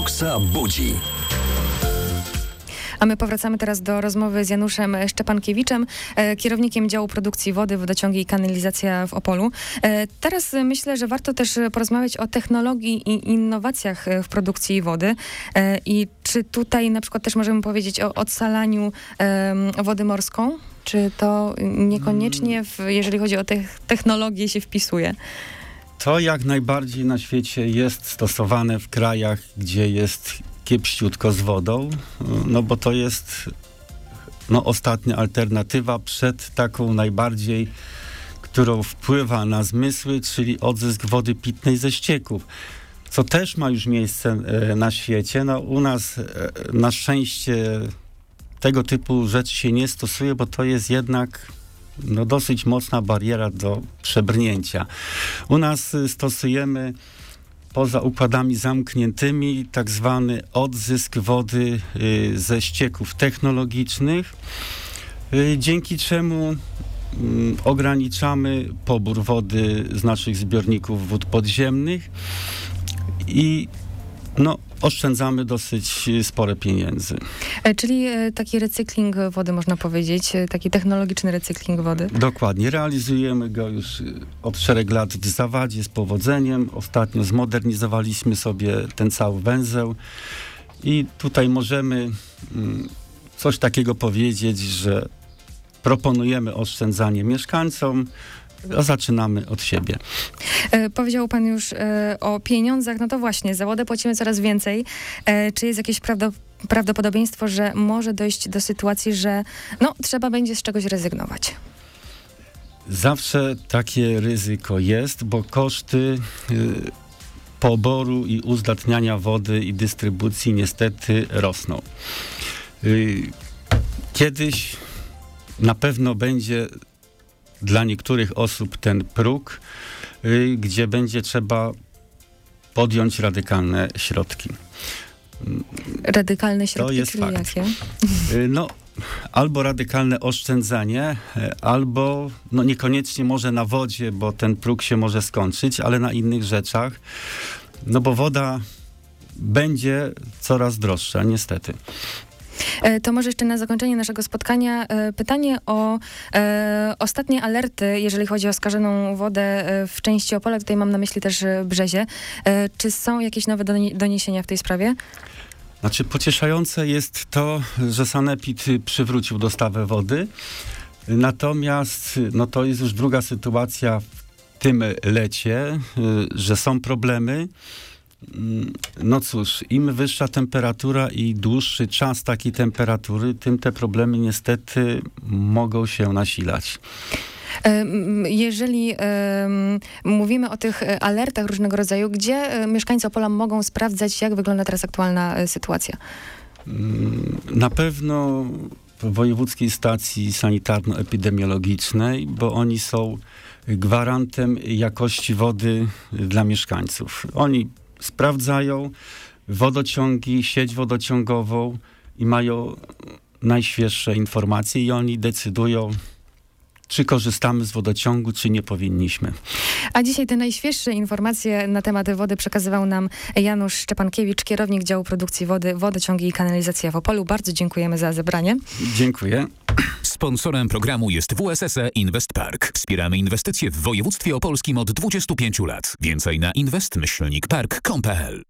Oksa budzi. A my powracamy teraz do rozmowy z Januszem Szczepankiewiczem, kierownikiem działu produkcji wody, wodociągi i kanalizacja w Opolu. Teraz myślę, że warto też porozmawiać o technologii i innowacjach w produkcji wody. I czy tutaj na przykład też możemy powiedzieć o odsalaniu wody morską? Czy to niekoniecznie, jeżeli chodzi o technologię, się wpisuje? To jak najbardziej na świecie jest stosowane w krajach, gdzie jest kiepściutko z wodą, no bo to jest ostatnia alternatywa przed taką najbardziej, którą wpływa na zmysły, czyli odzysk wody pitnej ze ścieków, co też ma już miejsce na świecie. No u nas na szczęście tego typu rzeczy się nie stosuje, bo to jest jednak dosyć mocna bariera do przebrnięcia. U nas stosujemy poza układami zamkniętymi tak zwany odzysk wody ze ścieków technologicznych, dzięki czemu ograniczamy pobór wody z naszych zbiorników wód podziemnych i oszczędzamy dosyć spore pieniędzy. Czyli taki recykling wody, można powiedzieć, taki technologiczny recykling wody? Dokładnie. Realizujemy go już od szereg lat w Zawadzie z powodzeniem. Ostatnio zmodernizowaliśmy sobie ten cały węzeł i tutaj możemy coś takiego powiedzieć, że proponujemy oszczędzanie mieszkańcom, a zaczynamy od siebie. Powiedział pan już o pieniądzach. No to właśnie, za wodę płacimy coraz więcej. Czy jest jakieś prawdopodobieństwo, że może dojść do sytuacji, że trzeba będzie z czegoś rezygnować? Zawsze takie ryzyko jest, bo koszty poboru i uzdatniania wody i dystrybucji niestety rosną. Kiedyś na pewno będzie dla niektórych osób ten próg, gdzie będzie trzeba podjąć radykalne środki. Radykalne środki, to jest czyli fakt. jakie? Albo radykalne oszczędzanie, albo niekoniecznie może na wodzie, bo ten próg się może skończyć, ale na innych rzeczach, bo woda będzie coraz droższa, niestety. To może jeszcze na zakończenie naszego spotkania pytanie o ostatnie alerty, jeżeli chodzi o skażoną wodę w części Opola. Tutaj mam na myśli też Brzezie. Czy są jakieś nowe doniesienia w tej sprawie? Pocieszające jest to, że Sanepid przywrócił dostawę wody. Natomiast to jest już druga sytuacja w tym lecie, że są problemy. Cóż, im wyższa temperatura i dłuższy czas takiej temperatury, tym te problemy niestety mogą się nasilać. Jeżeli mówimy o tych alertach różnego rodzaju, gdzie mieszkańcy Opola mogą sprawdzać, jak wygląda teraz aktualna sytuacja? Na pewno w Wojewódzkiej Stacji Sanitarno-Epidemiologicznej, bo oni są gwarantem jakości wody dla mieszkańców. Oni sprawdzają wodociągi, sieć wodociągową i mają najświeższe informacje i oni decydują, czy korzystamy z wodociągu, czy nie powinniśmy. A dzisiaj te najświeższe informacje na temat wody przekazywał nam Janusz Szczepankiewicz, kierownik działu produkcji wody, wodociągi i kanalizacja w Opolu. Bardzo dziękujemy za zebranie. Dziękuję. Sponsorem programu jest WSSE Invest Park. Wspieramy inwestycje w województwie opolskim od 25 lat. Więcej na invest-park.pl.